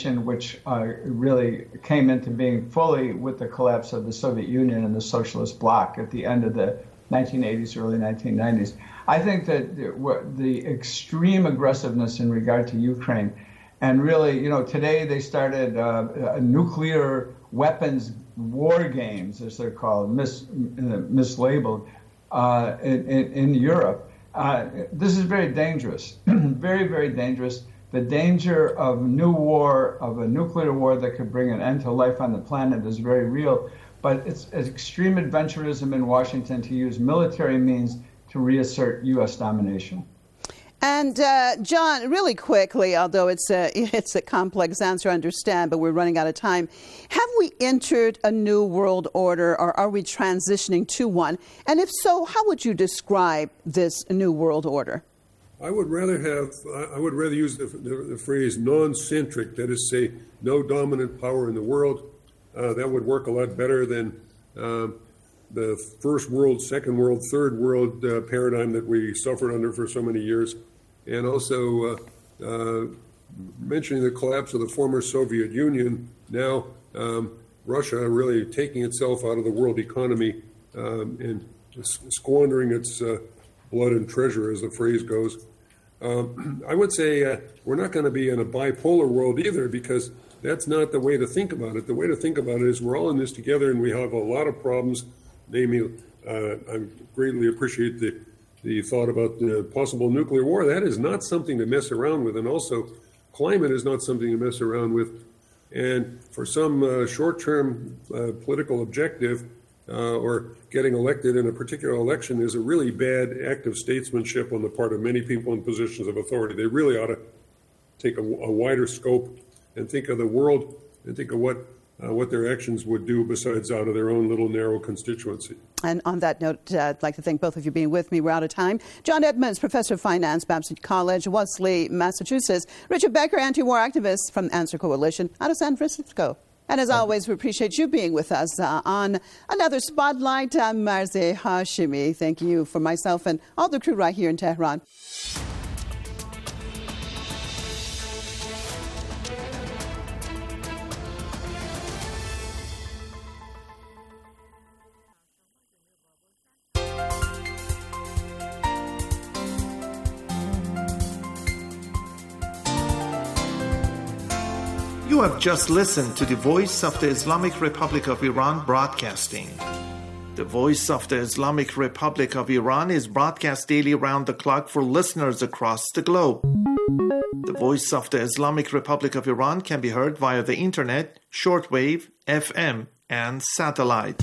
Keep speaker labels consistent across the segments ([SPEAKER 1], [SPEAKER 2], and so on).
[SPEAKER 1] which really came into being fully with the collapse of the Soviet Union and the socialist bloc at the end of the 1980s, early 1990s. I think that the extreme aggressiveness in regard to Ukraine, and really, today they started nuclear weapons war games, as they're called, mislabeled, in Europe. This is very dangerous, very, very dangerous. The danger of a nuclear war that could bring an end to life on the planet is very real. But it's extreme adventurism in Washington to use military means to reassert U.S. domination.
[SPEAKER 2] And John, really quickly, although it's a complex answer, I understand, but we're running out of time. Have we entered a new world order, or are we transitioning to one? And if so, how would you describe this new world order?
[SPEAKER 3] I would rather use the phrase non-centric, that is, say, no dominant power in the world. That would work a lot better than the first world, second world, third world paradigm that we suffered under for so many years. And also mentioning the collapse of the former Soviet Union, now Russia really taking itself out of the world economy and squandering its blood and treasure, as the phrase goes. I would say we're not going to be in a bipolar world either, because that's not the way to think about it. The way to think about it is we're all in this together, and we have a lot of problems. Namely, I greatly appreciate the thought about the possible nuclear war. That is not something to mess around with, and also climate is not something to mess around with. And for some short-term political objective, or getting elected in a particular election is a really bad act of statesmanship on the part of many people in positions of authority. They really ought to take a wider scope and think of the world and think of what their actions would do besides out of their own little narrow constituency.
[SPEAKER 2] And on that note, I'd like to thank both of you for being with me. We're out of time. John Edmonds, Professor of Finance, Babson College, Wellesley, Massachusetts. Richard Becker, anti-war activist from Answer Coalition out of San Francisco. And as always, we appreciate you being with us on another Spotlight. I'm Marzi Hashimi. Thank you for myself and all the crew right here in Tehran.
[SPEAKER 4] You have just listened to the Voice of the Islamic Republic of Iran broadcasting. The Voice of the Islamic Republic of Iran is broadcast daily round the clock for listeners across the globe. The Voice of the Islamic Republic of Iran can be heard via the internet, shortwave, FM, and satellite.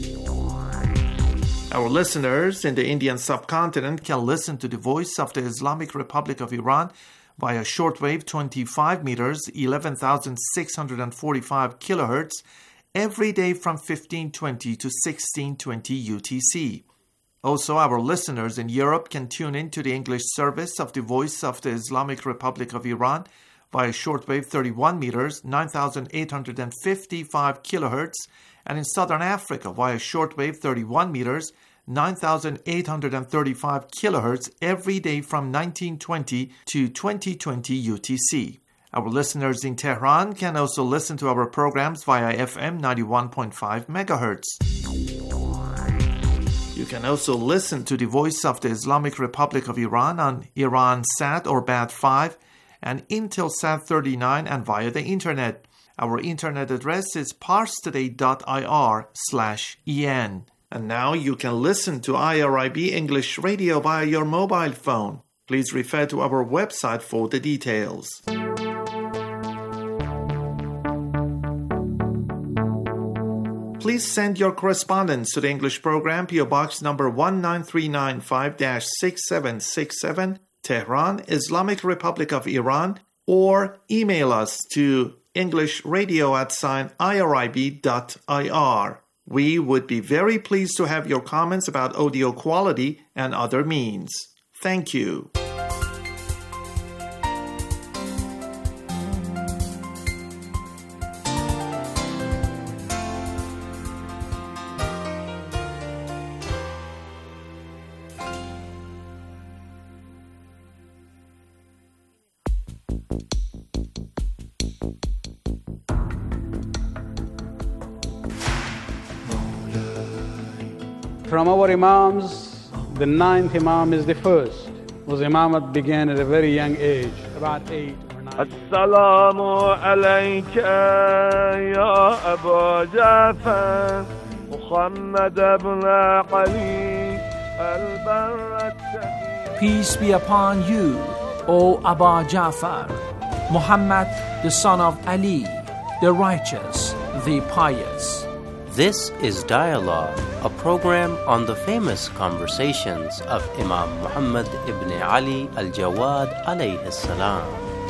[SPEAKER 4] Our listeners in the Indian subcontinent can listen to the Voice of the Islamic Republic of Iran via shortwave 25 meters, 11,645 kilohertz, every day from 1520 to 1620 UTC. Also, our listeners in Europe can tune in to the English service of the Voice of the Islamic Republic of Iran via shortwave 31 meters, 9,855 kilohertz, and in Southern Africa via shortwave 31 meters, 9,835 kilohertz every day from 1920 to 2020 UTC. Our listeners in Tehran can also listen to our programs via FM 91.5 megahertz. You can also listen to the Voice of the Islamic Republic of Iran on Iransat or Bat5 and Intelsat 39 and via the internet. Our internet address is parstoday.ir/en. And now you can listen to IRIB English Radio via your mobile phone. Please refer to our website for the details. Please send your correspondence to the English program, PO Box number 19395-6767, Tehran, Islamic Republic of Iran, or email us to englishradio@irib.ir. We would be very pleased to have your comments about audio quality and other means. Thank you.
[SPEAKER 5] From our Imams, the 9th Imam is the first. Was Imam that began at a very young age, about 8 or 9.
[SPEAKER 6] السلام عليك يا أبا جعفر محمد بن علي البر التقي.
[SPEAKER 7] Peace be upon you, O Aba Ja'far, Muhammad the son of Ali, the righteous, the pious.
[SPEAKER 8] This is Dialogue, a program on the famous conversations of Imam Muhammad ibn Ali al-Jawad alayhi salam.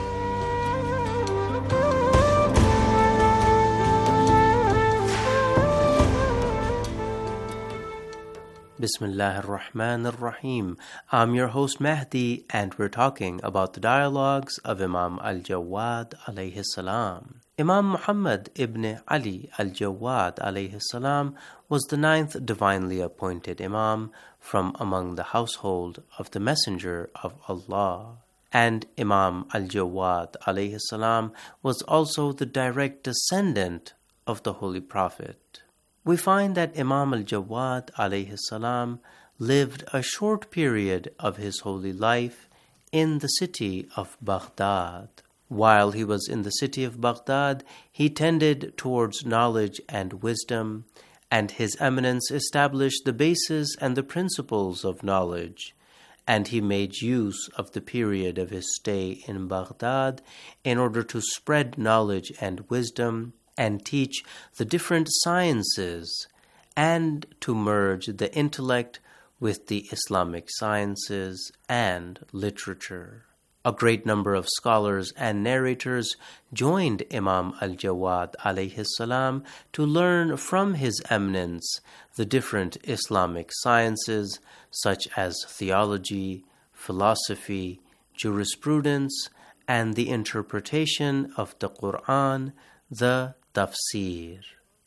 [SPEAKER 8] Bismillah ar-Rahman ar-Rahim. I'm your host Mahdi, and we're talking about the dialogues of Imam al-Jawad alayhi salam. Imam Muhammad ibn Ali al-Jawad alayhi salam was the 9th divinely appointed Imam from among the household of the Messenger of Allah. And Imam al-Jawad alayhi salam was also the direct descendant of the Holy Prophet. We find that Imam al-Jawad alayhi salam lived a short period of his holy life in the city of Baghdad. While he was in the city of Baghdad, he tended towards knowledge and wisdom, and his eminence established the basis and the principles of knowledge, and he made use of the period of his stay in Baghdad in order to spread knowledge and wisdom and teach the different sciences, and to merge the intellect with the Islamic sciences and literature. A great number of scholars and narrators joined Imam al-Jawad alayhi salam to learn from his eminence the different Islamic sciences such as theology, philosophy, jurisprudence, and the interpretation of the Quran, the tafsir.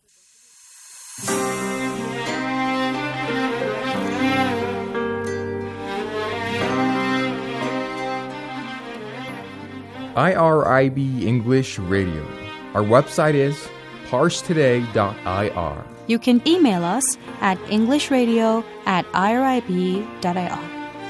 [SPEAKER 9] IRIB English Radio. Our website is parstoday.ir.
[SPEAKER 10] You can email us at englishradio@irib.ir.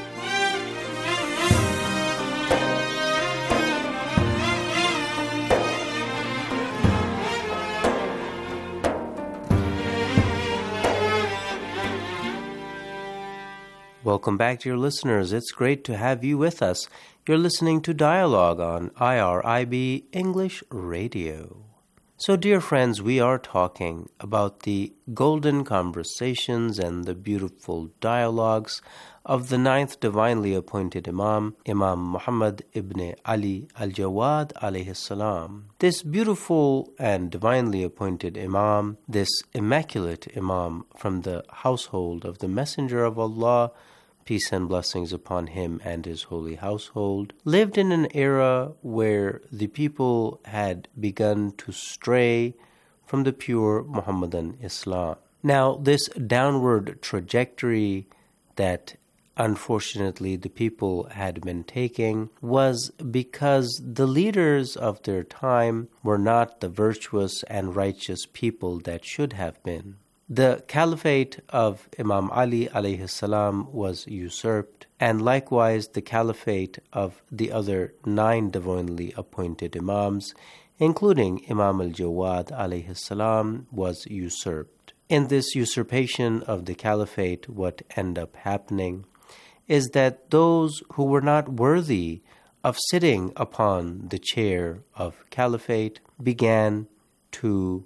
[SPEAKER 8] Welcome back, dear listeners. It's great to have you with us. You're listening to Dialogue on IRIB English Radio. So, dear friends, we are talking about the golden conversations and the beautiful dialogues of the 9th divinely appointed Imam, Imam Muhammad ibn Ali al-Jawad alayhi salam. This beautiful and divinely appointed Imam, this immaculate Imam from the household of the Messenger of Allah, peace and blessings upon him and his holy household, lived in an era where the people had begun to stray from the pure Muhammadan Islam. Now, this downward trajectory that unfortunately the people had been taking was because the leaders of their time were not the virtuous and righteous people that should have been. The caliphate of Imam Ali alayhi salam was usurped, and likewise the caliphate of the other 9 divinely appointed Imams, including Imam al-Jawad alayhi salam, was usurped. In this usurpation of the caliphate, what ended up happening is that those who were not worthy of sitting upon the chair of caliphate began to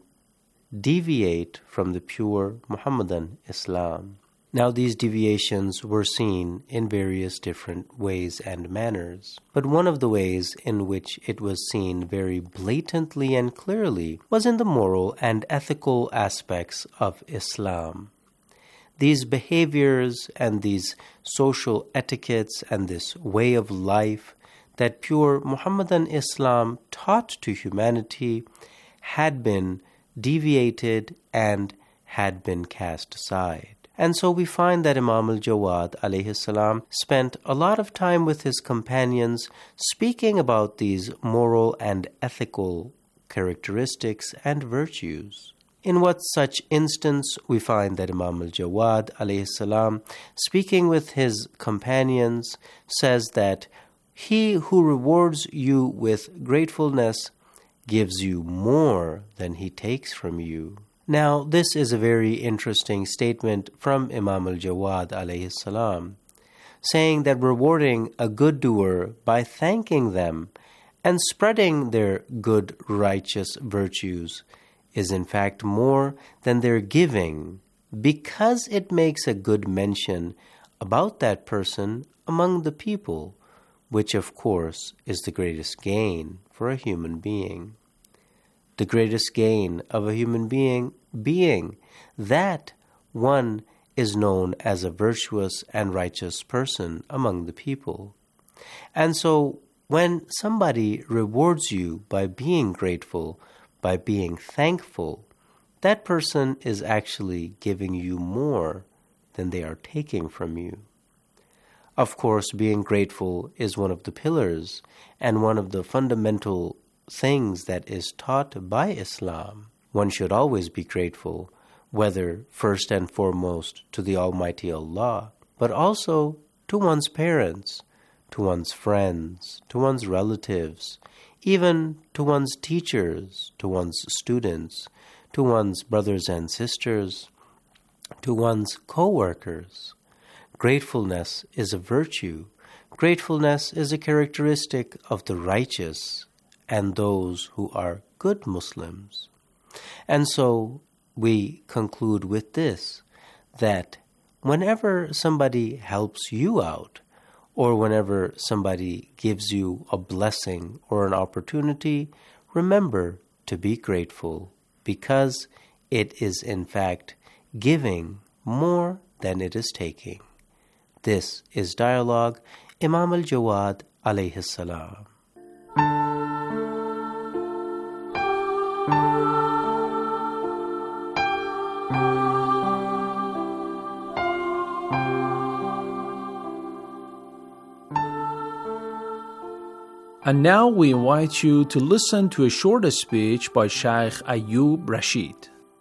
[SPEAKER 8] deviate from the pure Muhammadan Islam. Now, these deviations were seen in various different ways and manners, but one of the ways in which it was seen very blatantly and clearly was in the moral and ethical aspects of Islam. These behaviors and these social etiquettes and this way of life that pure Muhammadan Islam taught to humanity had been deviated and had been cast aside. And so we find that Imam al-Jawad alayhi salam spent a lot of time with his companions speaking about these moral and ethical characteristics and virtues. in what such instance we find that Imam al-Jawad alayhi salam, speaking with his companions, says that he who rewards you with gratefulness gives you more than he takes from you. Now, this is a very interesting statement from Imam al-Jawad alayhi salam, saying that rewarding a good doer by thanking them and spreading their good righteous virtues is in fact more than their giving, because it makes a good mention about that person among the people, which of course is the greatest gain for a human being. The greatest gain of a human being being that one is known as a virtuous and righteous person among the people. And so when somebody rewards you by being grateful, by being thankful, that person is actually giving you more than they are taking from you. Of course, being grateful is one of the pillars and one of the fundamental things that is taught by Islam. One should always be grateful, whether first and foremost to the Almighty Allah, but also to one's parents, to one's friends, to one's relatives, even to one's teachers, to one's students, to one's brothers and sisters, to one's co-workers. Gratefulness is a virtue. Gratefulness is a characteristic of the righteous and those who are good Muslims. And so we conclude with this, that whenever somebody helps you out, or whenever somebody gives you a blessing or an opportunity, remember to be grateful, because it is in fact giving more than it is taking. This is Dialogue, Imam al-Jawad alayhi salam.
[SPEAKER 7] And now we invite you to listen to a short speech by Sheikh Ayub Rashid.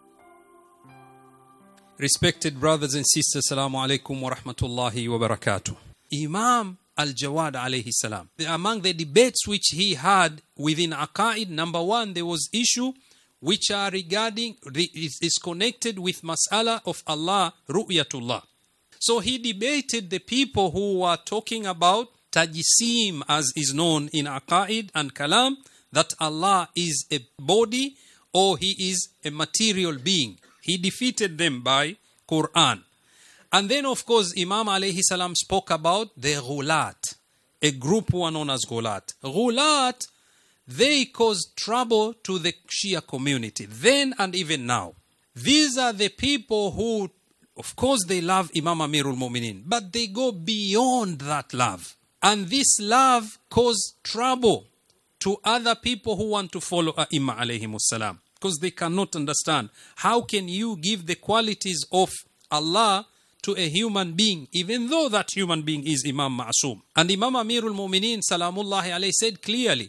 [SPEAKER 11] Respected brothers and sisters, Assalamu alaikum wa rahmatullahi wa barakatuh. Imam al-Jawad alayhi salam, among the debates which he had within Aqaid, number one, there was issue which are regarding, is connected with mas'ala of Allah, ru'yatullah. So he debated the people who were talking about Tajsim, as is known in Aqaid and Kalam, that Allah is a body or He is a material being. He defeated them by Quran. And then of course Imam alayhi salam spoke about the Ghulat, a group who are known as Ghulat. Ghulat, they caused trouble to the Shia community, then and even now. These are the people who, of course, they love Imam Amirul Mu'minin, but they go beyond that love. And this love caused trouble to other people who want to follow Ai.M.A. alayhimus salam, because they cannot understand how can you give the qualities of Allah to a human being, even though that human being is Imam Ma'asum. And Imam Amirul Mu'minin salamullahi alayhi said clearly,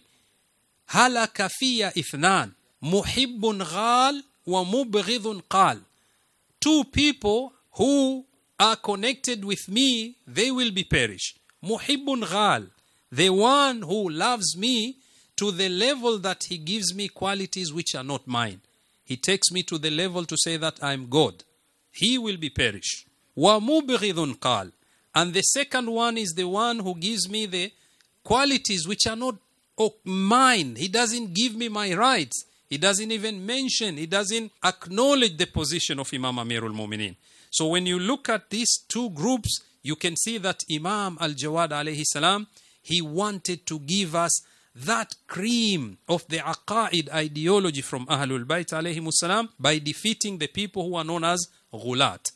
[SPEAKER 11] halaka fiya ithnan, muhibbun ghal wa mubghidun qal. Two people who are connected with me, they will be perished. Muhibbun ghal, the one who loves me to the level that he gives me qualities which are not mine. He takes me to the level to say that I'm God. He will be perished. Wa mubghidun qal, and the second one is the one who gives me the qualities which are not mine. He doesn't give me my rights. He doesn't even mention, he doesn't acknowledge the position of Imam Amirul Mu'minin. So when you look at these two groups, you can see that Imam al-Jawad alayhi salam, he wanted to give us that cream of the Aqaid ideology from Ahlul Bayt alayhimus salam by defeating the people who are known as Ghulat.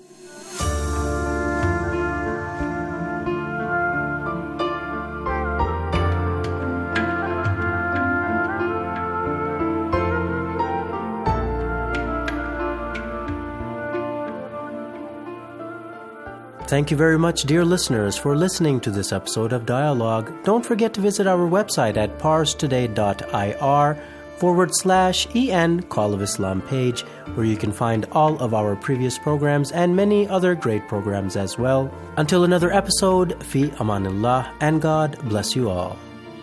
[SPEAKER 8] Thank you very much, dear listeners, for listening to this episode of Dialogue. Don't forget to visit our website at parstoday.ir, EN Call of Islam page, where you can find all of our previous programs and many other great programs as well. Until another episode, fi amanillah, and God bless you all.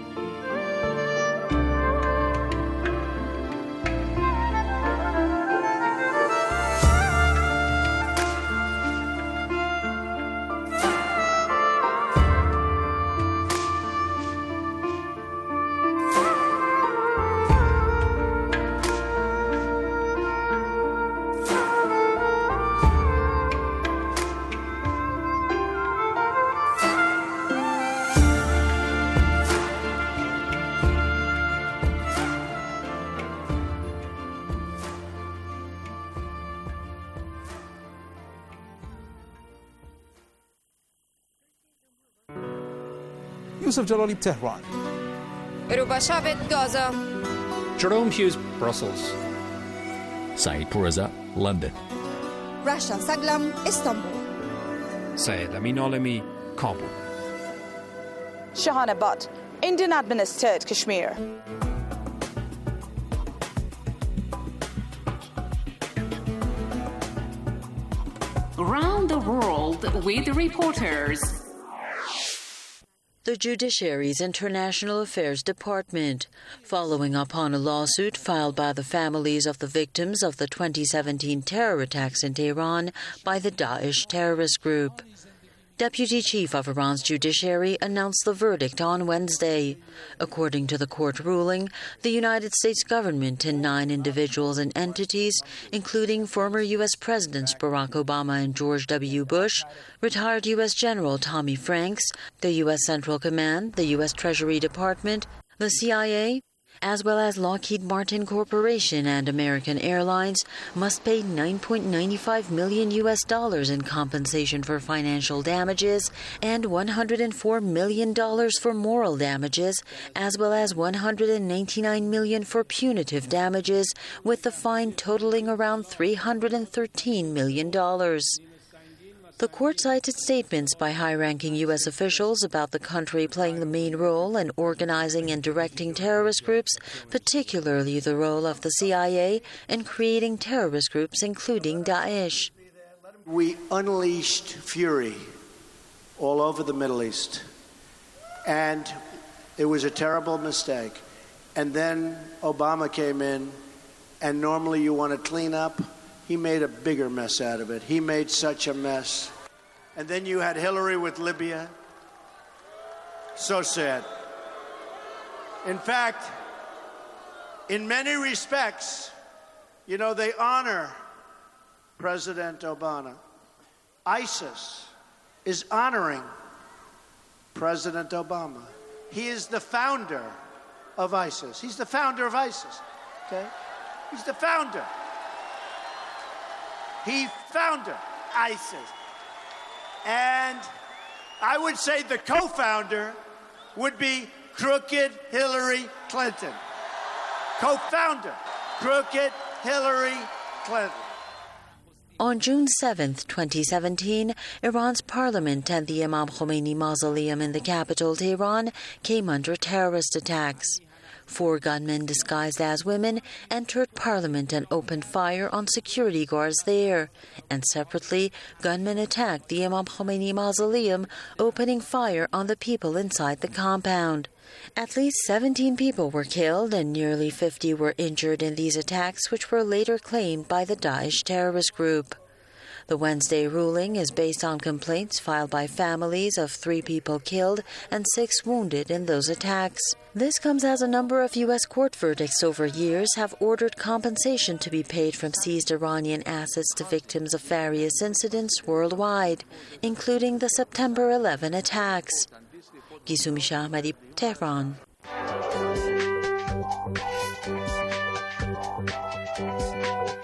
[SPEAKER 12] Yusuf Jalali, Tehran.
[SPEAKER 13] Rubashavit, Gaza.
[SPEAKER 14] Jerome Hughes, Brussels.
[SPEAKER 15] Saeed Pourreza, London.
[SPEAKER 13] Rasha Saglam, Istanbul.
[SPEAKER 14] Syed Amin Alami, Kabul.
[SPEAKER 16] Shahana Butt, Indian administered Kashmir.
[SPEAKER 17] Around the world with reporters.
[SPEAKER 18] The Judiciary's International Affairs Department, following upon a lawsuit filed by the families of the victims of the 2017 terror attacks in Tehran by the Daesh terrorist group. Deputy Chief of Iran's Judiciary announced the verdict on Wednesday. According to the court ruling, the United States government and 9 individuals and entities, including former U.S. Presidents Barack Obama and George W. Bush, retired U.S. General Tommy Franks, the U.S. Central Command, the U.S. Treasury Department, the CIA, as well as Lockheed Martin Corporation and American Airlines, must pay $9.95 million in compensation for financial damages and $104 million for moral damages, as well as $199 million for punitive damages, with the fine totaling around $313 million. The court cited statements by high-ranking U.S. officials about the country playing the main role in organizing and directing terrorist groups, particularly the role of the CIA in creating terrorist groups, including Daesh.
[SPEAKER 19] We unleashed fury all over the Middle East, and it was a terrible mistake. And then Obama came in, and normally you want to clean up. He made a bigger mess out of it. He made such a mess. And then you had Hillary with Libya. So sad. In fact, in many respects, you know, they honor President Obama. ISIS is honoring President Obama. He is the founder of ISIS. He's the founder of ISIS. Okay? He's the founder. He founded ISIS. And I would say the co-founder would be crooked Hillary Clinton. Co-founder, crooked Hillary Clinton.
[SPEAKER 18] On June 7, 2017, Iran's parliament and the Imam Khomeini Mausoleum in the capital, Tehran, came under terrorist attacks. 4 gunmen disguised as women entered Parliament and opened fire on security guards there. And separately, gunmen attacked the Imam Khomeini Mausoleum, opening fire on the people inside the compound. At least 17 people were killed and nearly 50 were injured in these attacks, which were later claimed by the Daesh terrorist group. The Wednesday ruling is based on complaints filed by families of 3 people killed and 6 wounded in those attacks. This comes as a number of U.S. court verdicts over years have ordered compensation to be paid from seized Iranian assets to victims of various incidents worldwide, including the September 11 attacks. Gisumi Shahmadi, Tehran.
[SPEAKER 14] The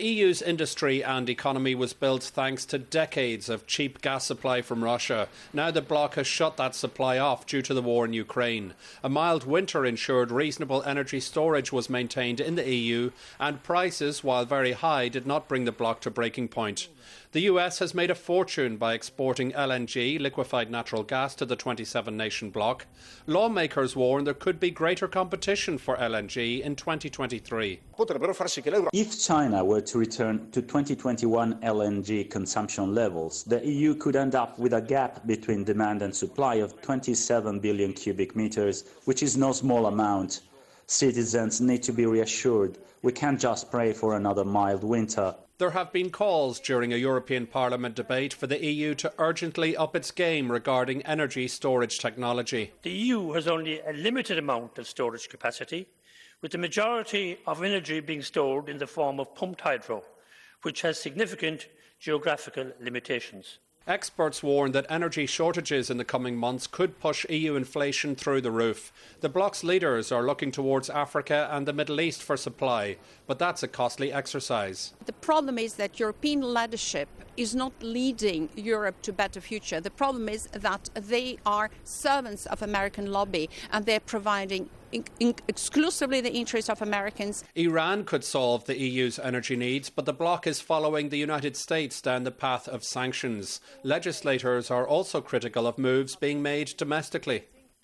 [SPEAKER 14] EU's industry and economy was built thanks to decades of cheap gas supply from Russia. Now the bloc has shut that supply off due to the war in Ukraine. A mild winter ensured reasonable energy storage was maintained in the EU, and prices, while very high, did not bring the bloc to breaking point. The US has made a fortune by exporting LNG, liquefied natural gas, to the 27-nation bloc. Lawmakers warn there could be greater competition for LNG in 2023.
[SPEAKER 12] If China were to return to 2021 LNG consumption levels, the EU could end up with a gap between demand and supply of 27 billion cubic meters, which is no small amount. Citizens need to be reassured. We can't just pray for another mild winter.
[SPEAKER 14] There have been calls during a European Parliament debate for the EU to urgently up its game regarding energy storage technology.
[SPEAKER 20] The EU has only a limited amount of storage capacity, with the majority of energy being stored in the form of pumped hydro, which has significant geographical limitations.
[SPEAKER 14] Experts warn that energy shortages in the coming months could push EU inflation through the roof. The bloc's leaders are looking towards Africa and the Middle East for supply, but that's a costly exercise.
[SPEAKER 21] The problem is that European leadership is not leading Europe to a better future. The problem is that they are servants of American lobby, and they're providing exclusively the interests of Americans.
[SPEAKER 14] Iran could solve the EU's energy needs, but the bloc is following the United States down the path of sanctions. Legislators are also critical of moves being made domestically.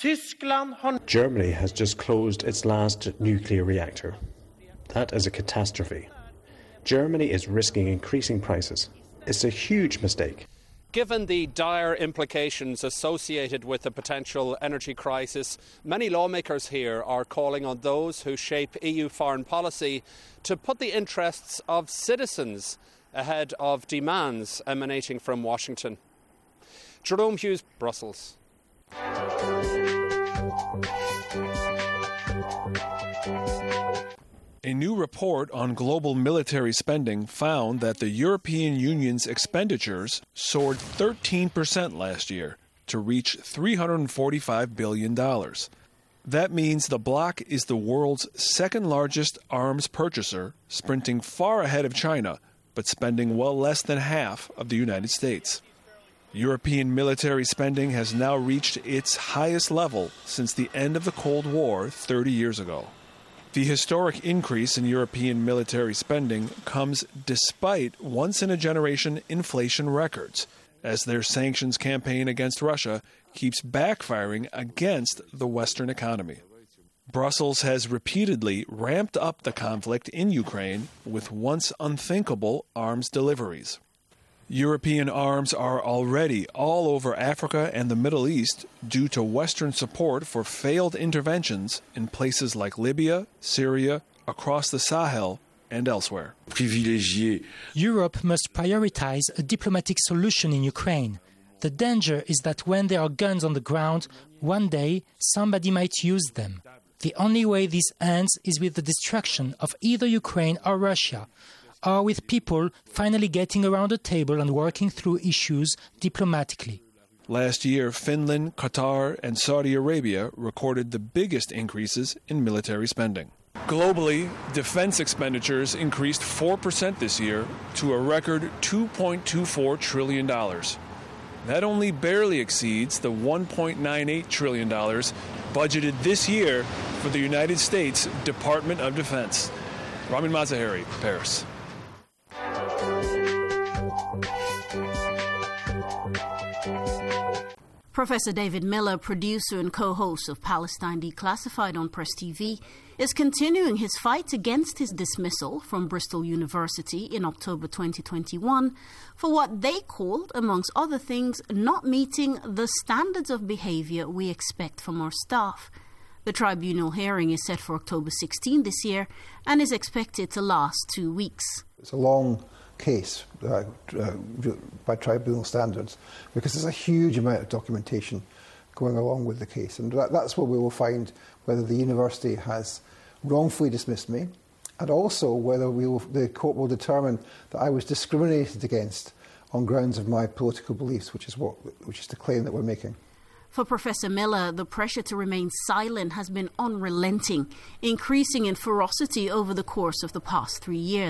[SPEAKER 22] Germany has just closed its last nuclear reactor. That is a catastrophe. Germany is risking increasing prices. It's a huge mistake.
[SPEAKER 14] Given the dire implications associated with the potential energy crisis, many lawmakers here are calling on those who shape EU foreign policy to put the interests of citizens ahead of demands emanating from Washington. Jerome Hughes, Brussels.
[SPEAKER 23] A new report on global military spending found that the European Union's expenditures soared 13% last year to reach $345 billion. That means the bloc is the world's second largest arms purchaser, sprinting far ahead of China, but spending well less than half of the United States. European military spending has now reached its highest level since the end of the Cold War 30 years ago. The historic increase in European military spending comes despite once-in-a-generation inflation records, as their sanctions campaign against Russia keeps backfiring against the Western economy. Brussels has repeatedly ramped up the conflict in Ukraine with once unthinkable arms deliveries. European arms are already all over Africa and the Middle East due to Western support for failed interventions in places like Libya, Syria, across the Sahel, and elsewhere.
[SPEAKER 24] Europe must prioritize a diplomatic solution in Ukraine. The danger is that when there are guns on the ground, one day somebody might use them. The only way this ends is with the destruction of either Ukraine or Russia, or with people finally getting around a table and working through issues diplomatically.
[SPEAKER 23] Last year, Finland, Qatar, and Saudi Arabia recorded the biggest increases in military spending. Globally, defense expenditures increased 4% this year to a record $2.24 trillion. That only barely exceeds the $1.98 trillion budgeted this year for the United States Department of Defense. Ramin Mazaheri, Paris.
[SPEAKER 25] Professor David Miller, producer and co-host of Palestine Declassified on Press TV, is continuing his fight against his dismissal from Bristol University in October 2021 for what they called, amongst other things, not meeting the standards of behavior we expect from our staff. The tribunal hearing is set for October 16 this year and is expected to last 2 weeks.
[SPEAKER 26] It's a long case by tribunal standards because there's a huge amount of documentation going along with the case, and that's where we will find whether the university has wrongfully dismissed me, and also whether the court will determine that I was discriminated against on grounds of my political beliefs, which is the claim that we're making.
[SPEAKER 25] For Professor Miller, the pressure to remain silent has been unrelenting, increasing in ferocity over the course of the past 3 years.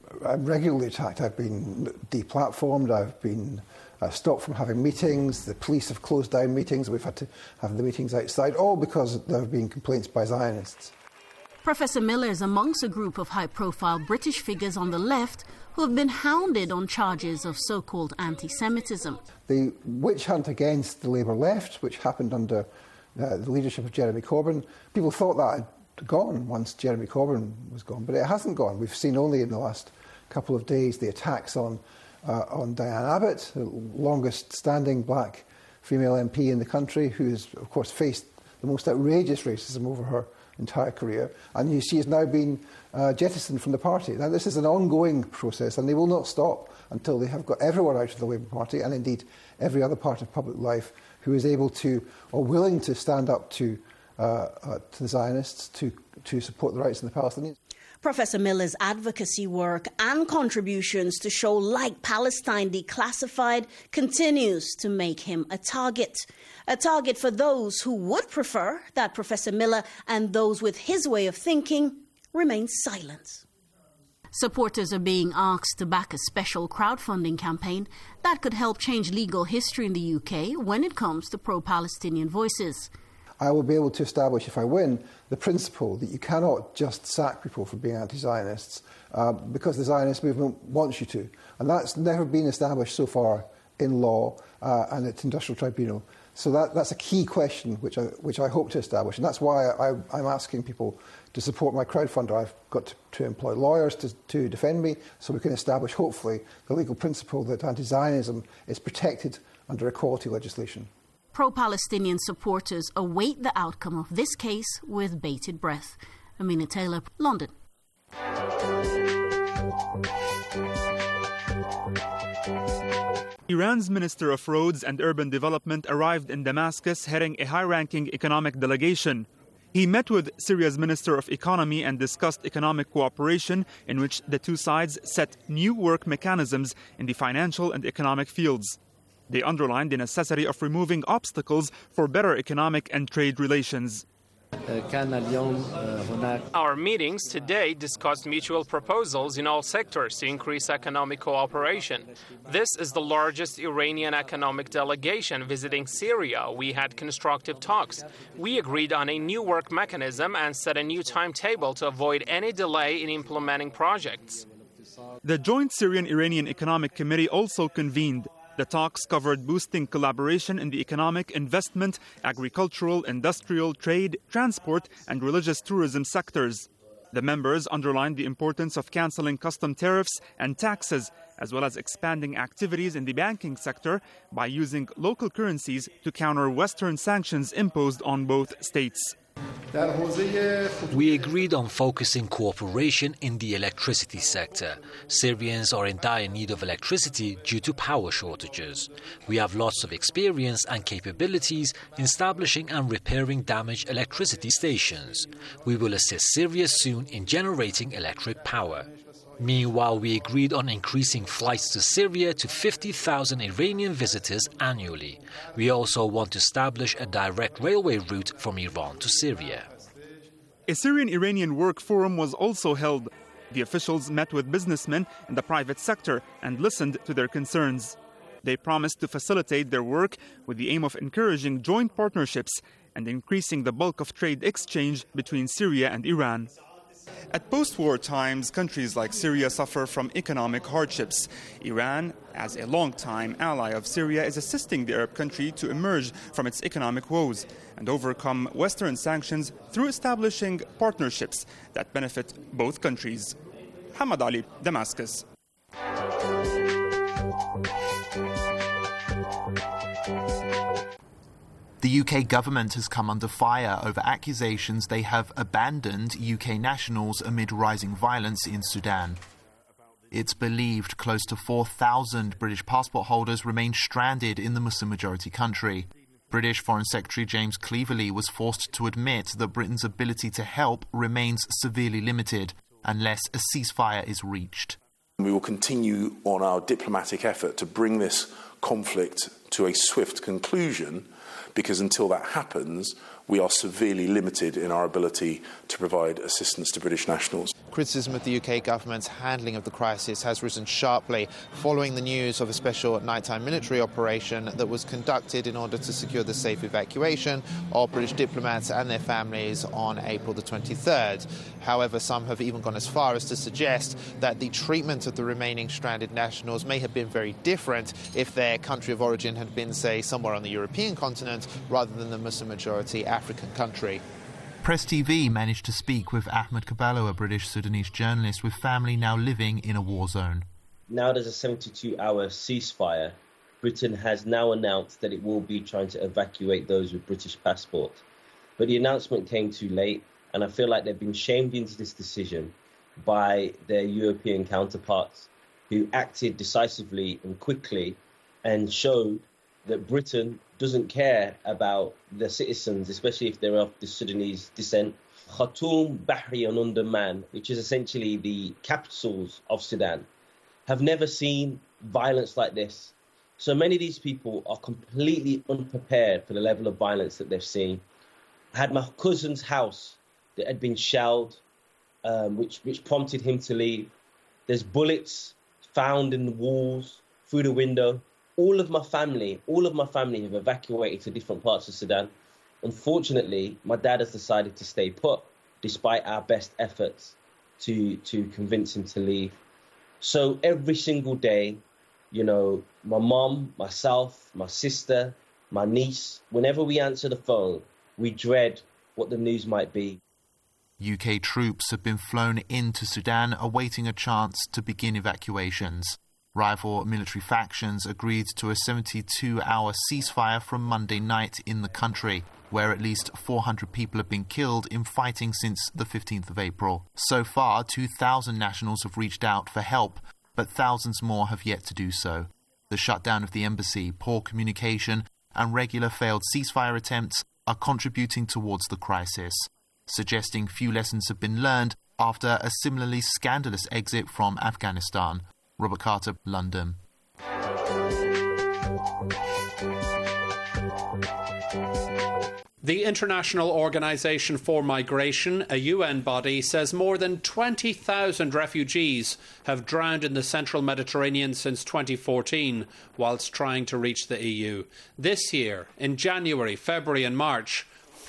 [SPEAKER 26] I'm regularly attacked. I've been deplatformed. I've been stopped from having meetings. The police have closed down meetings. We've had to have the meetings outside, all because there have been complaints by Zionists.
[SPEAKER 25] Professor Miller is amongst a group of high-profile British figures on the left who have been hounded on charges of so-called anti-Semitism.
[SPEAKER 26] The witch hunt against the Labour left, which happened under the leadership of Jeremy Corbyn, people thought that had gone once Jeremy Corbyn was gone, but it hasn't gone. We've seen only in the last couple of days the attacks on Diane Abbott, the longest-standing black female MP in the country, who has, of course, faced the most outrageous racism over her entire career, and she has now been jettisoned from the party. Now, this is an ongoing process, and they will not stop until they have got everyone out of the Labour Party, and indeed every other part of public life who is able to or willing to stand up to the Zionists to support the rights of the Palestinians.
[SPEAKER 25] Professor Miller's advocacy work and contributions to show Like Palestine Declassified continues to make him a target for those who would prefer that Professor Miller and those with his way of thinking remain silent. Supporters are being asked to back a special crowdfunding campaign that could help change legal history in the UK when it comes to pro-Palestinian voices.
[SPEAKER 26] I will be able to establish, if I win, the principle that you cannot just sack people for being anti-Zionists because the Zionist movement wants you to. And that's never been established so far in law and at Industrial Tribunal. So that's a key question which I hope to establish. And that's why I'm asking people to support my crowdfunder. I've got to employ lawyers to defend me so we can establish, hopefully, the legal principle that anti-Zionism is protected under equality legislation.
[SPEAKER 25] Pro-Palestinian supporters await the outcome of this case with bated breath. Amina Taylor, London.
[SPEAKER 1] Iran's Minister of Roads and Urban Development arrived in Damascus heading a high-ranking economic delegation. He met with Syria's Minister of Economy and discussed economic cooperation in which the two sides set new work mechanisms in the financial and economic fields. They underlined the necessity of removing obstacles for better economic and trade relations.
[SPEAKER 2] Our meetings today discussed mutual proposals in all sectors to increase economic cooperation. This is the largest Iranian economic delegation visiting Syria. We had constructive talks. We agreed on a new work mechanism and set a new timetable to avoid any delay in implementing projects.
[SPEAKER 1] The Joint Syrian-Iranian Economic Committee also convened. The talks covered boosting collaboration in the economic, investment, agricultural, industrial, trade, transport, and religious tourism sectors. The members underlined the importance of cancelling custom tariffs and taxes, as well as expanding activities in the banking sector by using local currencies to counter Western sanctions imposed on both states.
[SPEAKER 3] We agreed on focusing cooperation in the electricity sector. Syrians are in dire need of electricity due to power shortages. We have lots of experience and capabilities in establishing and repairing damaged electricity stations. We will assist Syria soon in generating electric power. Meanwhile, we agreed on increasing flights to Syria to 50,000 Iranian visitors annually. We also want to establish a direct railway route from Iran to Syria.
[SPEAKER 1] A Syrian-Iranian work forum was also held. The officials met with businessmen in the private sector and listened to their concerns. They promised to facilitate their work with the aim of encouraging joint partnerships and increasing the bulk of trade exchange between Syria and Iran. At post-war times, countries like Syria suffer from economic hardships. Iran, as a long-time ally of Syria, is assisting the Arab country to emerge from its economic woes and overcome Western sanctions through establishing partnerships that benefit both countries. Hamad Ali, Damascus.
[SPEAKER 4] The UK government has come under fire over accusations they have abandoned UK nationals amid rising violence in Sudan. It's believed close to 4,000 British passport holders remain stranded in the Muslim-majority country. British Foreign Secretary James Cleverly was forced to admit that Britain's ability to help remains severely limited unless a ceasefire is reached.
[SPEAKER 5] We will continue on our diplomatic effort to bring this conflict to a swift conclusion, because until that happens, we are severely limited in our ability to provide assistance to British nationals.
[SPEAKER 4] Criticism of the UK government's handling of the crisis has risen sharply following the news of a special nighttime military operation that was conducted in order to secure the safe evacuation of British diplomats and their families on April the 23rd. However, some have even gone as far as to suggest that the treatment of the remaining stranded nationals may have been very different if their country of origin had been, say, somewhere on the European continent rather than the Muslim-majority African country. Press TV managed to speak with Ahmed Kaballo, a British Sudanese journalist with family now living in a war zone.
[SPEAKER 6] Now there's a 72-hour ceasefire. Britain has now announced that it will be trying to evacuate those with British passports. But the announcement came too late, and I feel like they've been shamed into this decision by their European counterparts who acted decisively and quickly and showed that Britain doesn't care about their citizens, especially if they're of the Sudanese descent. Khartoum, Bahri and Omdurman, which is essentially the capitals of Sudan, have never seen violence like this. So many of these people are completely unprepared for the level of violence that they've seen. I had my cousin's house that had been shelled, which prompted him to leave. There's bullets found in the walls, through the window. All of my family have evacuated to different parts of Sudan. Unfortunately, my dad has decided to stay put, despite our best efforts to convince him to leave. So every single day, you know, my mom, myself, my sister, my niece, whenever we answer the phone, we dread what the news might be.
[SPEAKER 4] UK troops have been flown into Sudan, awaiting a chance to begin evacuations. Rival military factions agreed to a 72-hour ceasefire from Monday night in the country, where at least 400 people have been killed in fighting since the 15th of April. So far, 2,000 nationals have reached out for help, but thousands more have yet to do so. The shutdown of the embassy, poor communication, and regular failed ceasefire attempts are contributing towards the crisis, suggesting few lessons have been learned after a similarly scandalous exit from Afghanistan. Robert Carter, London.
[SPEAKER 14] The International Organization for Migration, a UN body, says more than 20,000 refugees have drowned in the central Mediterranean since 2014 whilst trying to reach the EU. This year, in January, February and March,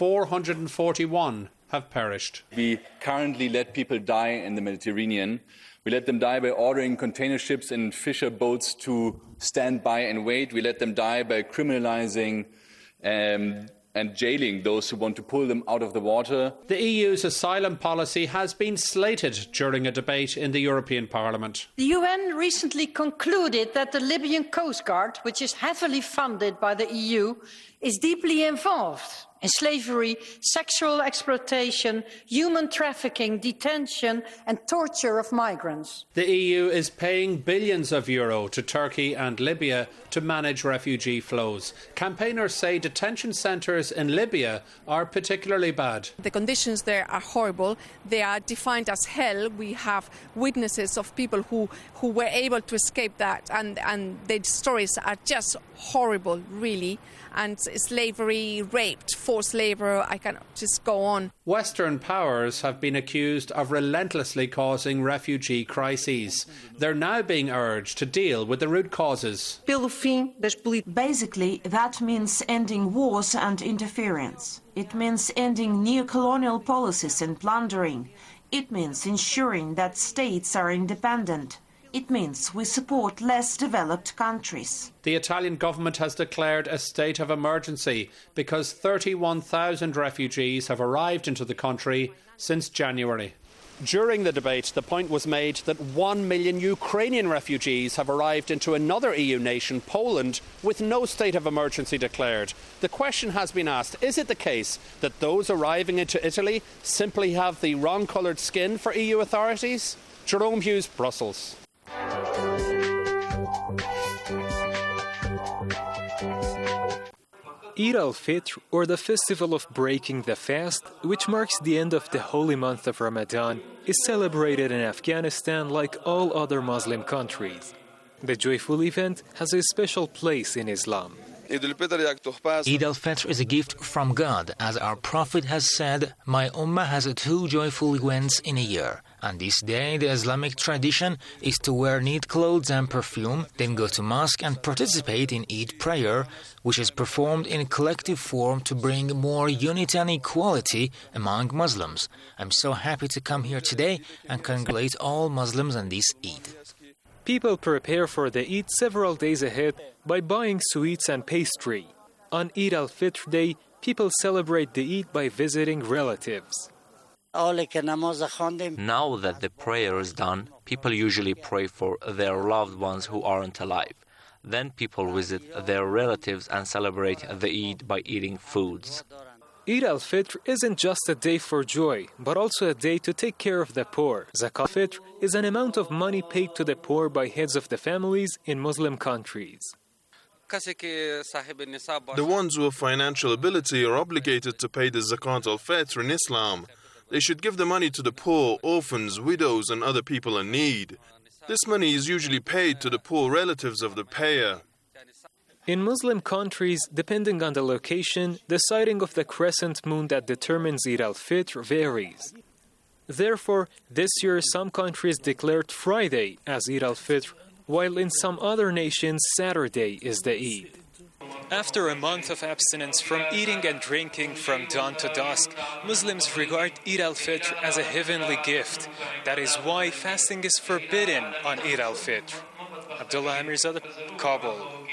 [SPEAKER 14] 441 have perished.
[SPEAKER 7] We currently let people die in the Mediterranean. We let them die by ordering container ships and fisher boats to stand by and wait. We let them die by criminalising and jailing those who want to pull them out of the water.
[SPEAKER 14] The EU's asylum policy has been slated during a debate in the European Parliament.
[SPEAKER 8] The UN recently concluded that the Libyan Coast Guard, which is heavily funded by the EU, is deeply involved in slavery, sexual exploitation, human trafficking, detention and torture of migrants.
[SPEAKER 14] The EU is paying billions of euro to Turkey and Libya to manage refugee flows. Campaigners say detention centres in Libya are particularly bad.
[SPEAKER 21] The conditions there are horrible. They are defined as hell. We have witnesses of people who were able to escape that, and their stories are just horrible, really. And slavery, raped, forced labour, I cannot just go on.
[SPEAKER 14] Western powers have been accused of relentlessly causing refugee crises. They're now being urged to deal with the root causes.
[SPEAKER 9] Basically, that means ending wars and interference. It means ending neo-colonial policies and plundering. It means ensuring that states are independent. It means we support less developed countries.
[SPEAKER 14] The Italian government has declared a state of emergency because 31,000 refugees have arrived into the country since January. During the debate, the point was made that 1 million Ukrainian refugees have arrived into another EU nation, Poland, with no state of emergency declared. The question has been asked, is it the case that those arriving into Italy simply have the wrong-coloured skin for EU authorities? Jerome Hughes, Brussels.
[SPEAKER 10] Eid al-Fitr, or the festival of breaking the fast, which marks the end of the holy month of Ramadan, is celebrated in Afghanistan like all other Muslim countries. The joyful event has a special place in Islam.
[SPEAKER 18] Eid al-Fitr is a gift from God. As our Prophet has said, my Ummah has 2 joyful events in a year. And this day, the Islamic tradition is to wear neat clothes and perfume, then go to mosque and participate in Eid prayer, which is performed in collective form to bring more unity and equality among Muslims. I'm so happy to come here today and congratulate all Muslims on this Eid.
[SPEAKER 10] People prepare for the Eid several days ahead by buying sweets and pastry. On Eid al-Fitr Day, people celebrate the Eid by visiting relatives.
[SPEAKER 11] Now that the prayer is done, people usually pray for their loved ones who aren't alive. Then people visit their relatives and celebrate the Eid by eating foods.
[SPEAKER 10] Eid al-Fitr isn't just a day for joy, but also a day to take care of the poor. Zakat al-Fitr is an amount of money paid to the poor by heads of the families in Muslim countries.
[SPEAKER 13] The ones with financial ability are obligated to pay the Zakat al-Fitr in Islam. They should give the money to the poor, orphans, widows, and other people in need. This money is usually paid to the poor relatives of the payer.
[SPEAKER 10] In Muslim countries, depending on the location, the sighting of the crescent moon that determines Eid al-Fitr varies. Therefore, this year some countries declared Friday as Eid al-Fitr, while in some other nations Saturday is the Eid. After a month of abstinence from eating and drinking from dawn to dusk, Muslims regard Eid al-Fitr as a heavenly gift. That is why fasting is forbidden on Eid al-Fitr. Abdullah Amirzadeh, Kabul.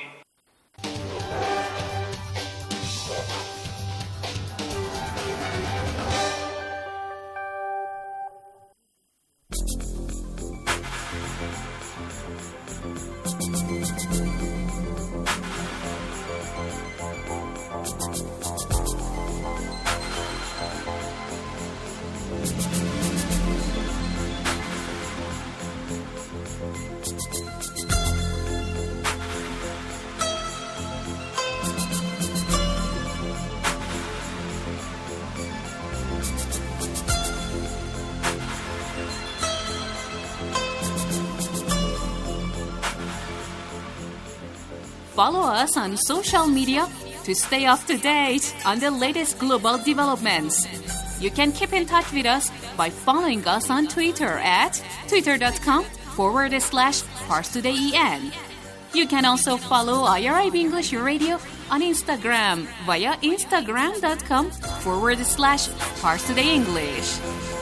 [SPEAKER 15] Follow us on social media to stay up to date on the latest global developments. You can keep in touch with us by following us on Twitter at twitter.com/ParsTodayEN. You can also follow IRIB English Radio on Instagram via instagram.com/ParsTodayEnglish.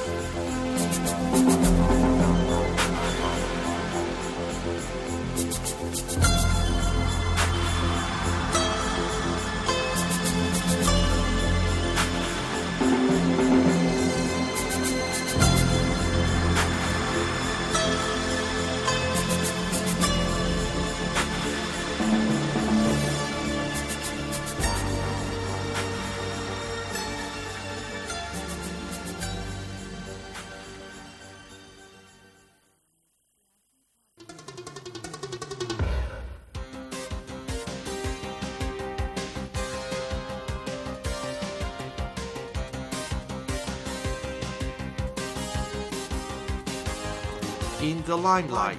[SPEAKER 16] In the limelight.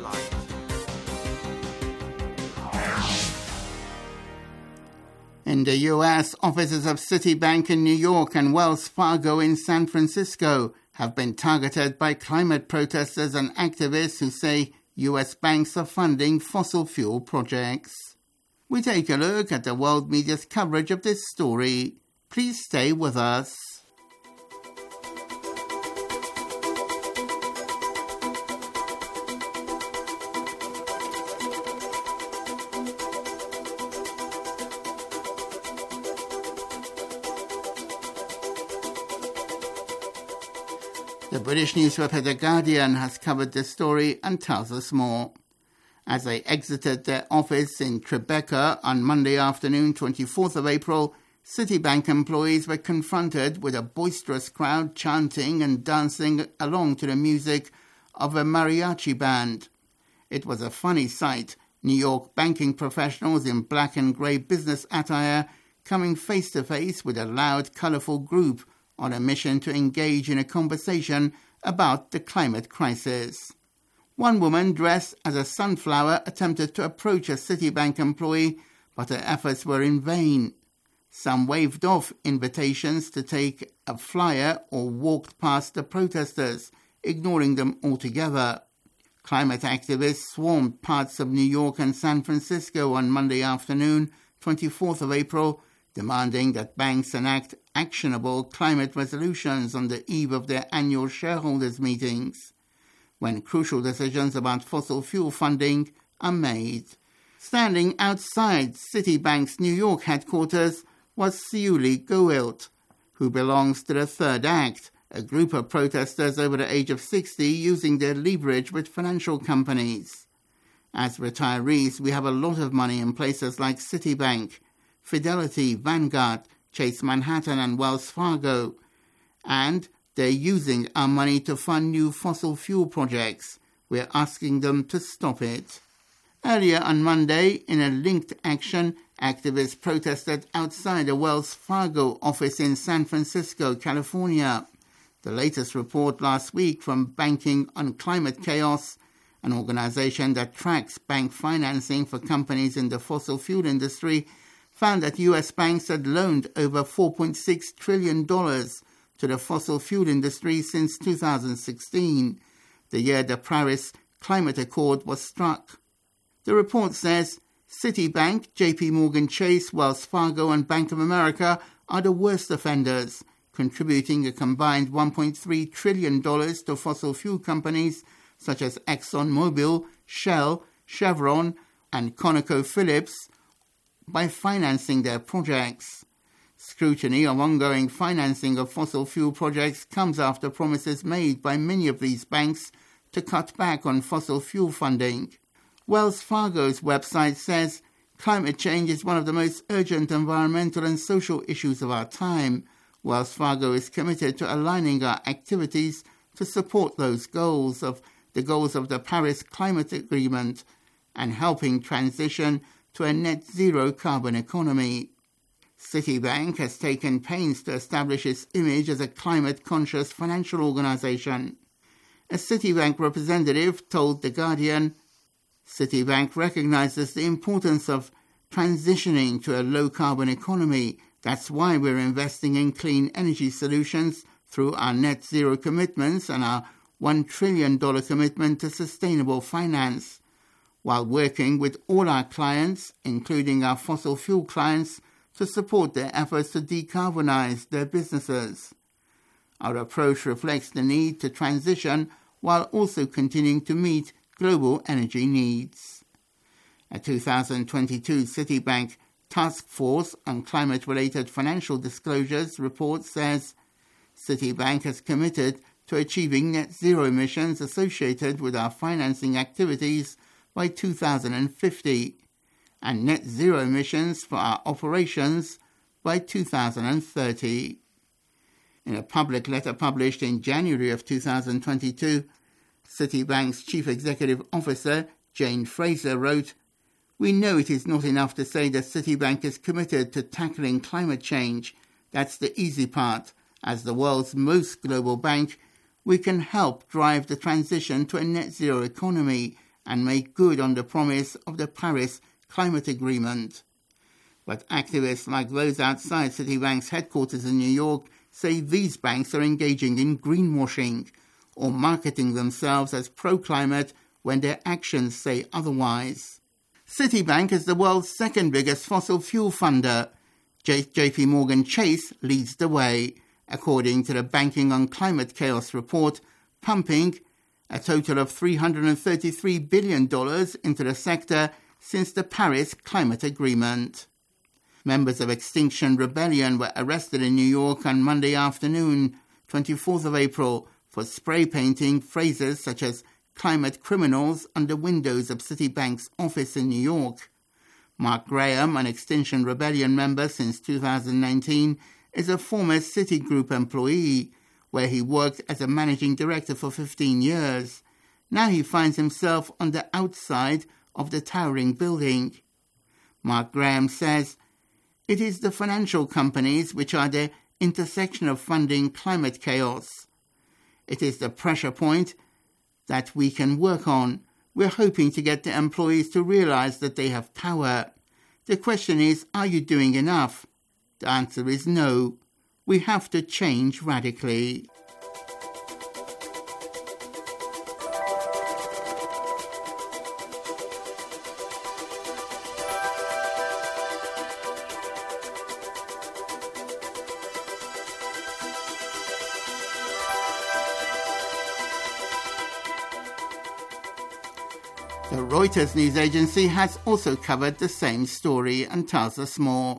[SPEAKER 17] In the U.S., officers of Citibank in New York and Wells Fargo in San Francisco have been targeted by climate protesters and activists who say U.S. banks are funding fossil fuel projects. We take a look at the world media's coverage of this story. Please stay with us. The British newspaper The Guardian has covered this story and tells us more. As they exited their office in Tribeca on Monday afternoon, 24th of April, Citibank employees were confronted with a boisterous crowd chanting and dancing along to the music of a mariachi band. It was a funny sight, New York banking professionals in black and grey business attire coming face to face with a loud, colourful group on a mission to engage in a conversation about the climate crisis. One woman dressed as a sunflower attempted to approach a Citibank employee, but her efforts were in vain. Some waved off invitations to take a flyer or walked past the protesters, ignoring them altogether. Climate activists swarmed parts of New York and San Francisco on Monday afternoon, 24th of April, demanding that banks enact actionable climate resolutions on the eve of their annual shareholders' meetings, when crucial decisions about fossil fuel funding are made. Standing outside Citibank's New York headquarters was Siuli Gowilt, who belongs to the Third Act, a group of protesters over the age of 60 using their leverage with financial companies. As retirees, we have a lot of money in places like Citibank, Fidelity, Vanguard, Chase Manhattan and Wells Fargo, and they're using our money to fund new fossil fuel projects. We're asking them to stop it. Earlier on Monday, in a linked action, activists protested outside a Wells Fargo office in San Francisco, California. The latest report last week from Banking on Climate Chaos, an organization that tracks bank financing for companies in the fossil fuel industry, found that U.S. banks had loaned over $4.6 trillion to the fossil fuel industry since 2016, the year the Paris Climate Accord was struck. The report says Citibank, JP Morgan Chase, Wells Fargo and Bank of America are the worst offenders, contributing a combined $1.3 trillion to fossil fuel companies such as ExxonMobil, Shell, Chevron and ConocoPhillips by financing their projects. Scrutiny of ongoing financing of fossil fuel projects comes after promises made by many of these banks to cut back on fossil fuel funding. Wells Fargo's website says climate change is one of the most urgent environmental and social issues of our time. Wells Fargo is committed to aligning our activities to support those goals of the Paris Climate Agreement and helping transition to a net zero carbon economy. Citibank has taken pains to establish its image as a climate-conscious financial organization. A Citibank representative told The Guardian, Citibank recognizes the importance of transitioning to a low-carbon economy. That's why we're investing in clean energy solutions through our net zero commitments and our $1 trillion commitment to sustainable finance, while working with all our clients, including our fossil fuel clients, to support their efforts to decarbonize their businesses. Our approach reflects the need to transition while also continuing to meet global energy needs. A 2022 Citibank Task Force on Climate-Related Financial Disclosures report says Citibank has committed to achieving net zero emissions associated with our financing activities by 2050 and net zero emissions for our operations by 2030. In a public letter published in January of 2022, Citibank's Chief Executive Officer, Jane Fraser, wrote, "We know it is not enough to say that Citibank is committed to tackling climate change. That's the easy part. As the world's most global bank, we can help drive the transition to a net zero economy and make good on the promise of the Paris Climate Agreement." But activists like those outside Citibank's headquarters in New York say these banks are engaging in greenwashing or marketing themselves as pro-climate when their actions say otherwise. Citibank is the world's second biggest fossil fuel funder. JP Morgan Chase leads the way, according to the Banking on Climate Chaos report, pumping a total of $333 billion into the sector since the Paris Climate Agreement. Members of Extinction Rebellion were arrested in New York on Monday afternoon, 24th of April, for spray painting phrases such as climate criminals on the windows of Citibank's office in New York. Mark Graham, an Extinction Rebellion member since 2019, is a former Citigroup employee, where he worked as a managing director for 15 years. Now he finds himself on the outside of the towering building. Mark Graham says, "It is the financial companies which are the intersection of funding climate chaos. It is the pressure point that we can work on. We're hoping to get the employees to realize that they have power. The question is, are you doing enough? The answer is no. We have to change radically. The Reuters news agency has also covered the same story and tells us more.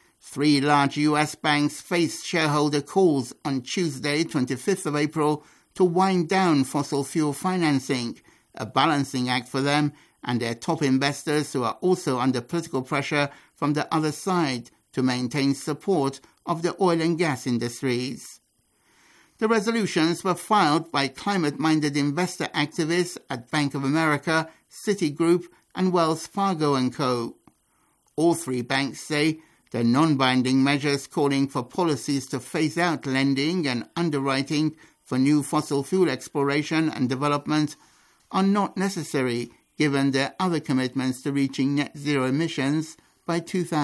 [SPEAKER 17] 3 large US banks faced shareholder calls on Tuesday, 25th of April, to wind down fossil fuel financing, a balancing act for them and their top investors who are also under political pressure from the other side to maintain support of the oil and gas industries. The resolutions were filed by climate-minded investor activists at Bank of America, Citigroup and Wells Fargo & Co. All 3 banks say the non-binding measures calling for policies to phase out lending and underwriting for new fossil fuel exploration and development are not necessary given their other commitments to reaching net zero emissions by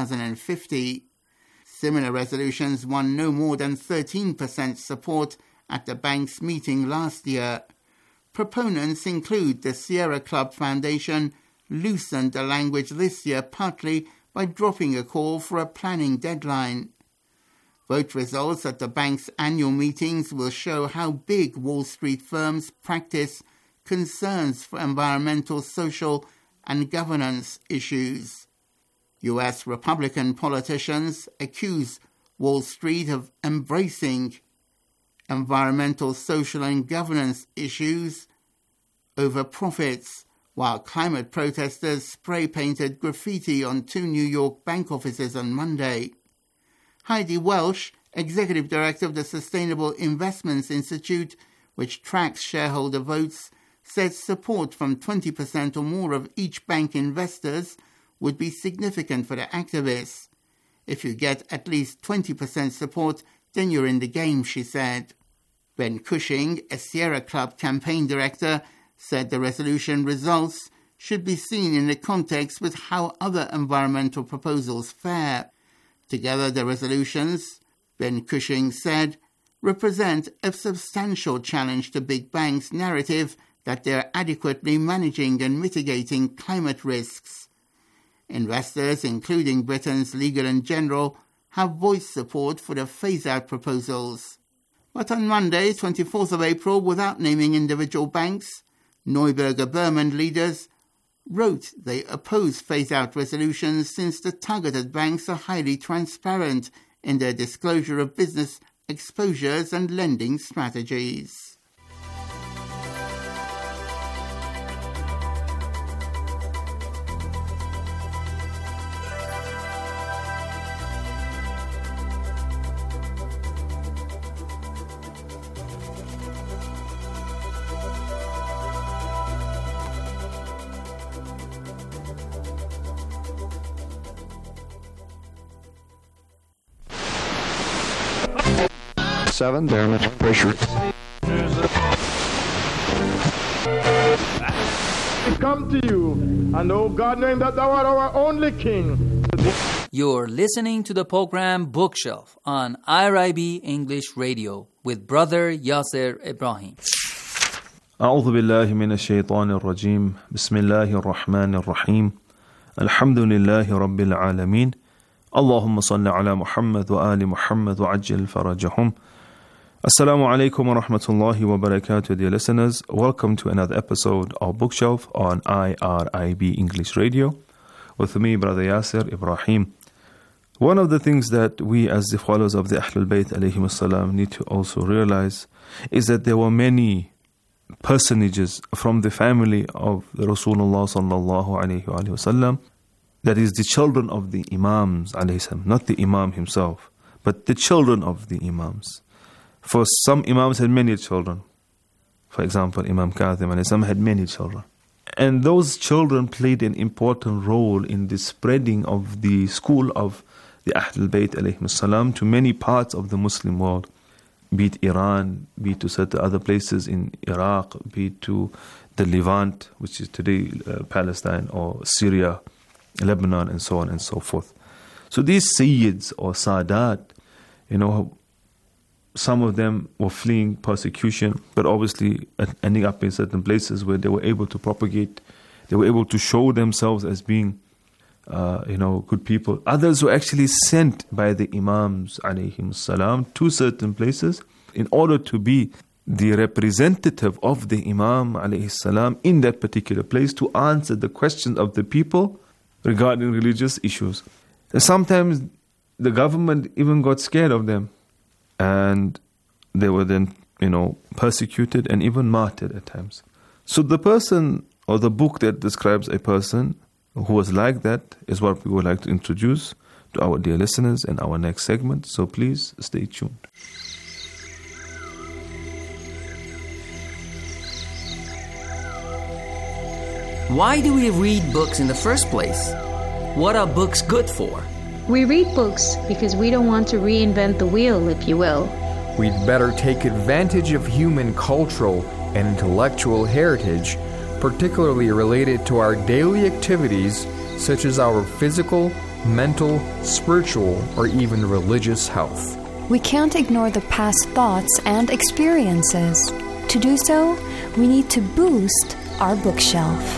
[SPEAKER 17] 2050. Similar resolutions won no more than 13% support at the bank's meeting last year. Proponents include the Sierra Club Foundation, loosened the language this year partly by dropping a call for a planning deadline. Vote results at the bank's annual meetings will show how big Wall Street firms practice concerns for environmental, social, and governance issues. US Republican politicians accuse Wall Street of embracing environmental, social, and governance issues over profits, while climate protesters spray-painted graffiti on 2 New York bank offices on Monday. Heidi Welsh, Executive Director of the Sustainable Investments Institute, which tracks shareholder votes, said support from 20% or more of each bank investors would be significant for the activists. If you get at least 20% support, then you're in the game, she said. Ben Cushing, a Sierra Club campaign director, said the resolution results should be seen in the context with how other environmental proposals fare. Together, the resolutions, Ben Cushing said, represent a substantial challenge to big banks' narrative that they're adequately managing and mitigating climate risks. Investors, including Britain's Legal & General, have voiced support for the phase-out proposals. But on Monday, 24th of April, without naming individual banks, Neuberger Berman leaders wrote they oppose phase-out resolutions since the targeted banks are highly transparent in their disclosure of business exposures and lending strategies.
[SPEAKER 12] Very much pressure.
[SPEAKER 16] Come to you, and oh God, knowing that thou art our only King.
[SPEAKER 19] You're listening to the program Bookshelf on IRIB English Radio with Brother Yasser Ibrahim.
[SPEAKER 20] أعوذ بالله من الشيطان الرجيم بسم الله الرحمن الرحيم الحمد لله رب العالمين اللهم صل على محمد وآل محمد وعجل فرجهم. Assalamu alaikum wa rahmatullahi wa barakatuh, dear listeners. Welcome to another episode of Bookshelf on IRIB English Radio with me, Brother Yasser Ibrahim. One of the things that we as the followers of the Ahlul Bayt alayhim as-salam need to also realize is that there were many personages from the family of the Rasulullah sallallahu alayhi wa sallam, that is the children of the Imams alayhi salam, not the Imam himself, but the children of the Imams. For some Imams had many children. For example, Imam Kazim and some had many children. And those children played an important role in the spreading of the school of the Ahlul Bayt alayhim salam to many parts of the Muslim world. Be it Iran, be it to certain other places in Iraq, be it to the Levant, which is today Palestine or Syria, Lebanon, and so on and so forth. So these Sayyids or Sadat, some of them were fleeing persecution, but obviously ending up in certain places where they were able to propagate, they were able to show themselves as being, good people. Others were actually sent by the Imams, alayhim salam, to certain places in order to be the representative of the Imam, alayhi salam, in that particular place to answer the questions of the people regarding religious issues. And sometimes the government even got scared of them, and they were then, persecuted and even martyred at times. So the person or the book that describes a person who was like that is what we would like to introduce to our dear listeners in our next segment. So please stay tuned.
[SPEAKER 19] Why do we read books in the first place? What are books good for?
[SPEAKER 12] We read books because we don't want to reinvent the wheel, if you will.
[SPEAKER 22] We'd better take advantage of human cultural and intellectual heritage, particularly related to our daily activities, such as our physical, mental, spiritual, or even religious health.
[SPEAKER 23] We can't ignore the past thoughts and experiences. To do so, we need to boost our bookshelf.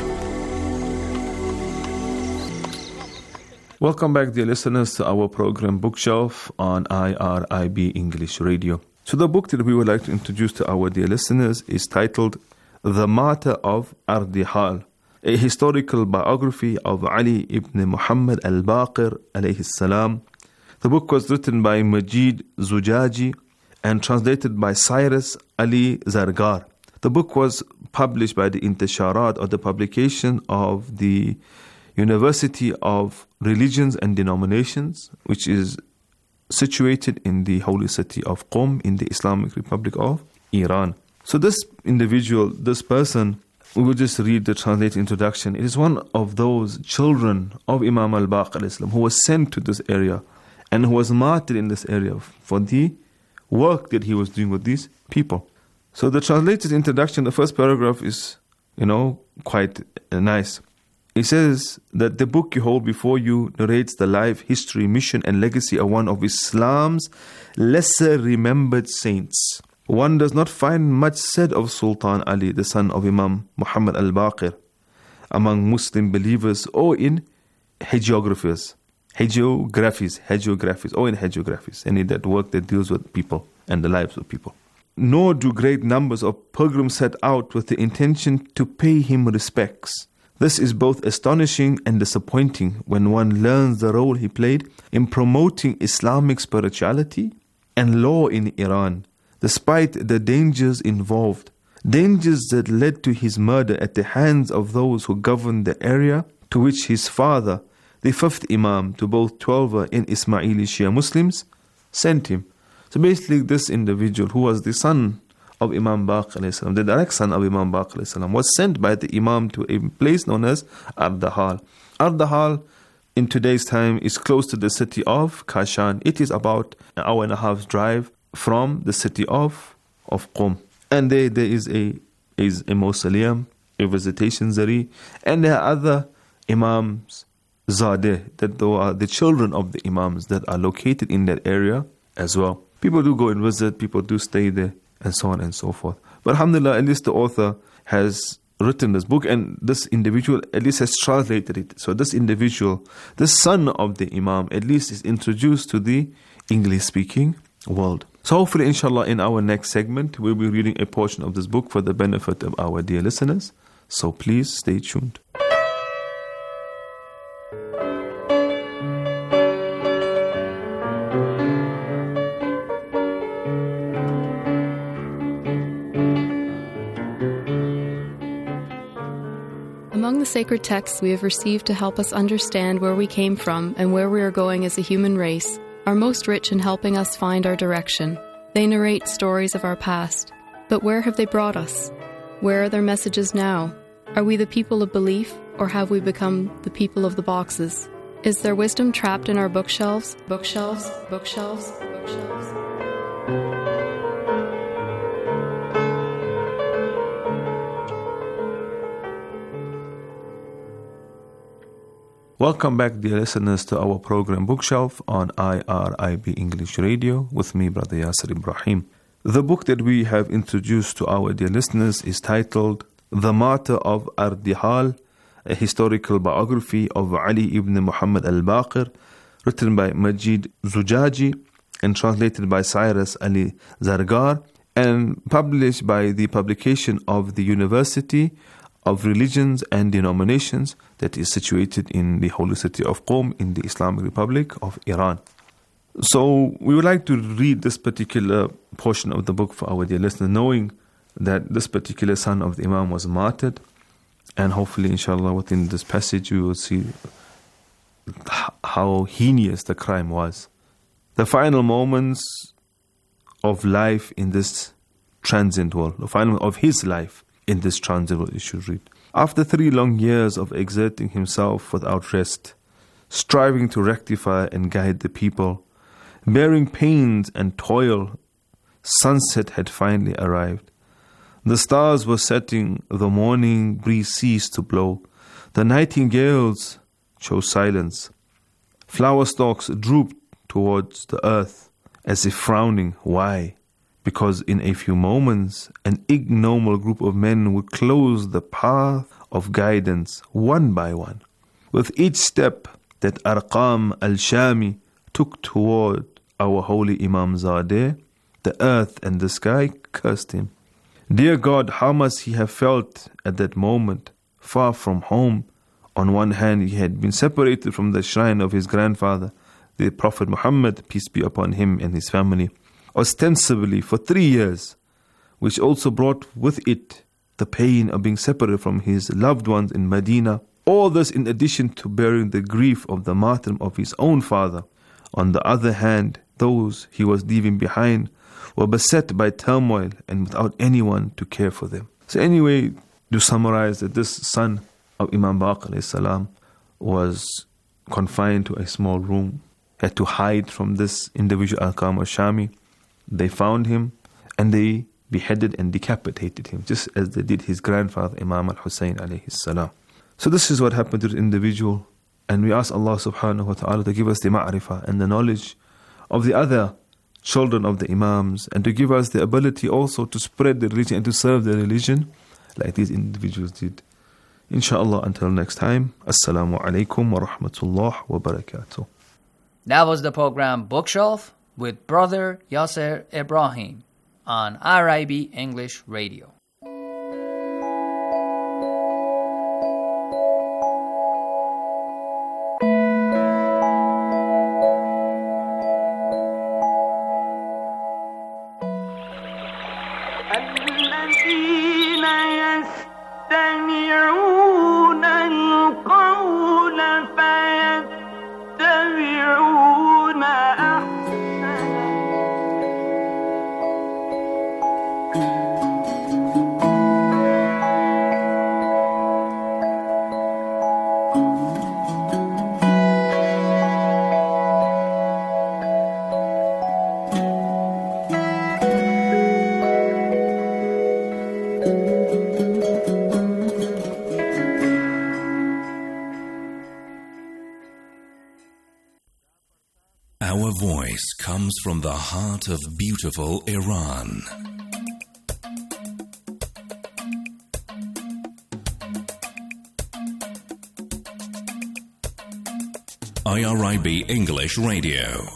[SPEAKER 20] Welcome back, dear listeners, to our program Bookshelf on IRIB English Radio. So the book that we would like to introduce to our dear listeners is titled The Martyr of Ardihal, a historical biography of Ali ibn Muhammad al-Baqir alayhi salam. The book was written by Majid Zujaji and translated by Cyrus Ali Zargar. The book was published by the Intisharat, or the publication of the University of Religions and Denominations, which is situated in the holy city of Qom in the Islamic Republic of Iran. So this individual, this person, we will just read the translated introduction. It is one of those children of Imam al-Baqir who was sent to this area and who was martyred in this area for the work that he was doing with these people. So the translated introduction, the first paragraph is, quite nice. It says that the book you hold before you narrates the life, history, mission, and legacy of one of Islam's lesser remembered saints. One does not find much said of Sultan Ali, the son of Imam Muhammad al-Baqir, among Muslim believers or in hagiographies, any that work that deals with people and the lives of people. Nor do great numbers of pilgrims set out with the intention to pay him respects. This is both astonishing and disappointing when one learns the role he played in promoting Islamic spirituality and law in Iran, despite the dangers involved, dangers that led to his murder at the hands of those who governed the area to which his father, the fifth Imam to both Twelver and Ismaili Shia Muslims, sent him. So basically this individual, who was the son of Imam Baqir, the direct son of Imam Baqir, was sent by the Imam to a place known as Ardihal. Ardihal in today's time is close to the city of Kashan. It is about an hour and a half drive from the city of Qom. And there is a mausoleum, a visitation zari, and there are other Imams Zadeh, that are the children of the Imams that are located in that area as well. People do go and visit, people do stay there, and so on and so forth. But alhamdulillah, at least the author has written this book, and this individual at least has translated it. So this individual, the son of the Imam, at least is introduced to the English-speaking world. So hopefully, inshallah, in our next segment, we'll be reading a portion of this book for the benefit of our dear listeners. So please stay tuned.
[SPEAKER 24] Among the sacred texts we have received to help us understand where we came from and where we are going as a human race are most rich in helping us find our direction. They narrate stories of our past. But where have they brought us? Where are their messages now? Are we the people of belief, or have we become the people of the boxes? Is there wisdom trapped in our bookshelves? Bookshelves, bookshelves, bookshelves.
[SPEAKER 20] Welcome back, dear listeners, to our program Bookshelf on IRIB English Radio with me, Brother Yasser Ibrahim. The book that we have introduced to our dear listeners is titled The Martyr of Ardihal, a historical biography of Ali ibn Muhammad al-Baqir, written by Majid Zujaji and translated by Cyrus Ali Zargar and published by the publication of the University of Religions and Denominations that is situated in the holy city of Qom in the Islamic Republic of Iran. So we would like to read this particular portion of the book for our dear listeners, knowing that this particular son of the Imam was martyred, and hopefully inshallah within this passage we will see how heinous the crime was. The final moments of life in this transient world, the final of his life in this transient world, you should read. After 3 long years of exerting himself without rest, striving to rectify and guide the people, bearing pains and toil, sunset had finally arrived. The stars were setting, the morning breeze ceased to blow, the nightingales chose silence. Flower stalks drooped towards the earth as if frowning. Why? Because in a few moments, an ignoble group of men would close the path of guidance one by one. With each step that Arqam al-Shami took toward our holy Imam Zadeh, the earth and the sky cursed him. Dear God, how must he have felt at that moment, far from home? On one hand, he had been separated from the shrine of his grandfather, the Prophet Muhammad, peace be upon him and his family, ostensibly for 3 years, which also brought with it the pain of being separated from his loved ones in Medina. All this in addition to bearing the grief of the martyrdom of his own father. On the other hand, those he was leaving behind were beset by turmoil and without anyone to care for them. So anyway, to summarize, that this son of Imam Baqir salam was confined to a small room, had to hide from this individual Arqam al-Shami. They found him and they beheaded and decapitated him, just as they did his grandfather Imam al-Hussein alayhi salam. So this is what happened to the individual, and we ask Allah subhanahu wa ta'ala to give us the ma'rifah and the knowledge of the other children of the Imams, and to give us the ability also to spread the religion and to serve the religion like these individuals did. Inshallah, until next time, Assalamu alaikum wa rahmatullah wa barakatuh.
[SPEAKER 19] That was the program Bookshelf with Brother Yasser Ibrahim on IRIB English Radio.
[SPEAKER 1] Our voice comes from the heart of beautiful Iran. IRIB English Radio.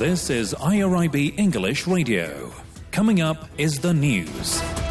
[SPEAKER 1] This is IRIB English Radio. Coming up is the news.